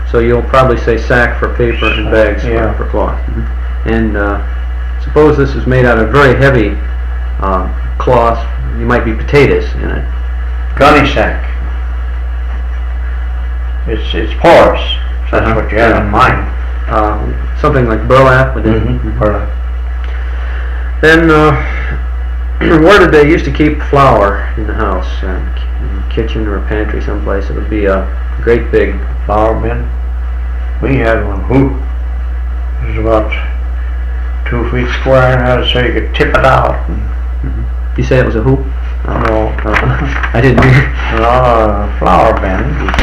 So you'll probably say sack for paper and bags for cloth. And suppose this is made out of very heavy cloth. You might be potatoes in it. Gunny sack. It's porous. So that's what you have in mind. Something like burlap. Burlap. Then, where did they used to keep flour in the house? In the kitchen or a pantry someplace? It would be a great big flour bin. We had one. It was about 2 feet square and had it so you could tip it out. You say it was a hoop? No. I didn't hear. Flour bin.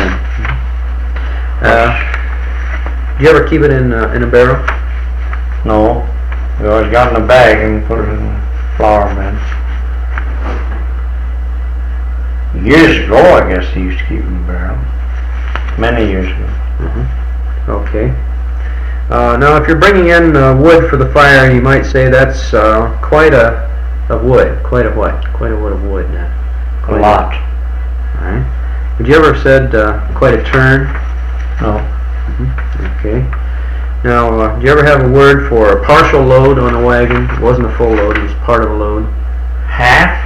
Do you ever keep it in a barrel? No. We always got in a bag and put it in a flour bin. Years ago, I guess they used to keep it in a barrel. Many years ago. Okay. Now, if you're bringing in wood for the fire, you might say that's quite a wood. Quite a what? Quite a wood of wood. A lot. All right. Would you ever have said quite a turn? No. Okay. Now, do you ever have a word for a partial load on a wagon? It wasn't a full load, it was part of a load. Half?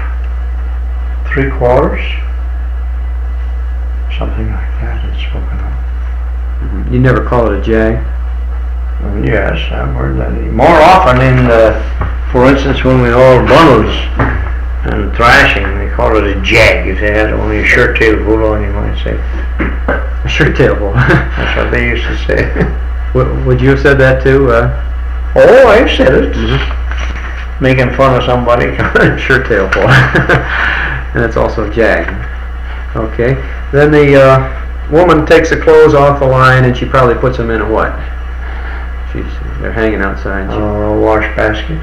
3/4? Something like that it's spoken of. You never call it a jag? Yes, I've heard that. More often for instance, when we haul bundles and thrashing, they call it a jag. If they had only a shirt tail full on, you might say. A shirt tail full? That's what they used to say. Would you have said that too? Oh, I said it. Making fun of somebody. Shirt tail full. And it's also a jag. Okay. Then the woman takes the clothes off the line and she probably puts them in a what? They're hanging outside. A wash basket.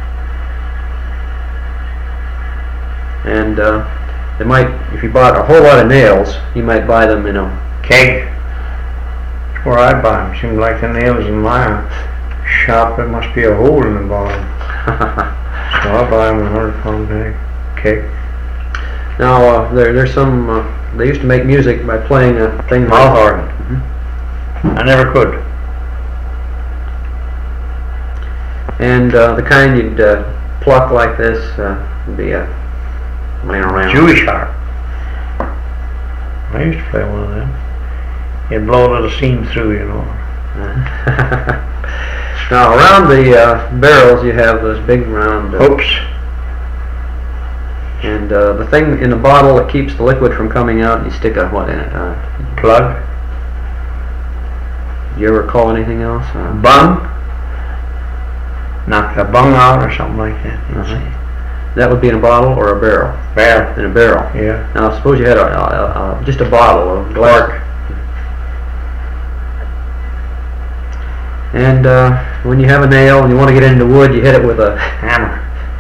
And they might, if you bought a whole lot of nails, you might buy them in a keg. That's where I buy them. Seems like the nails in my shop, there must be a hole in the bottom. So I buy them in a 100-pound bag. Keg. Now, there's some, they used to make music by playing a thing like Malhorn. I never could. And the kind you'd pluck like this would be a laying around. Jewish harp. I used to play one of them. You'd blow a little seam through, you know. Now, around the barrels you have those big round hooks. And the thing in the bottle that keeps the liquid from coming out, you stick a what in it? Plug. Do you ever call anything else? Bung. Knock the bung out or something like that. That would be in a bottle or a barrel? Barrel. In a barrel. Yeah. Now suppose you had just a bottle of glass. And when you have a nail and you want to get into wood, you hit it with a hammer.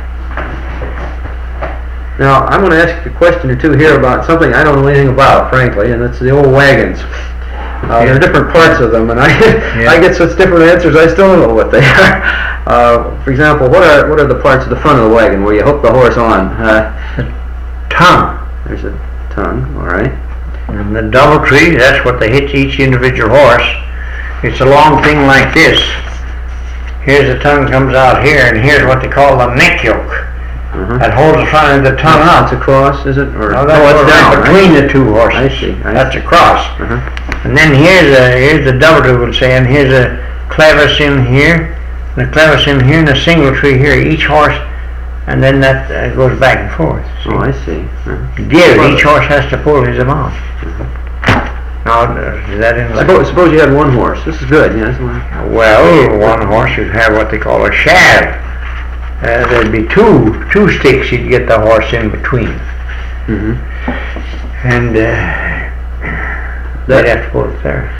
Now I'm going to ask you a question or two here about something I don't know anything about, frankly, and that's the old wagons. There are different parts of them, and I get such different answers. I still don't know what they are. For example, what are the parts of the front of the wagon where you hook the horse on? The tongue. There's a tongue. All right. And the double tree. That's what they hitch each individual horse. It's a long thing like this. Here's the tongue comes out here, and here's what they call the neck yoke. That holds the front of the tongue up. It's a cross, is it? Or no, that's down between the two horses. I see. That's a cross. And then here's the double tree, would say, and here's a clavicin here, and a clavicin here, and a single tree here. Each horse, and then that goes back and forth. See? Oh, I see. Each horse has to pull his amount. Now, is that in? Suppose you had one horse. This is good. Yes. Well, one horse would have what they call a shaft. There'd be two sticks you'd get the horse in between. And they'd have to pull it there.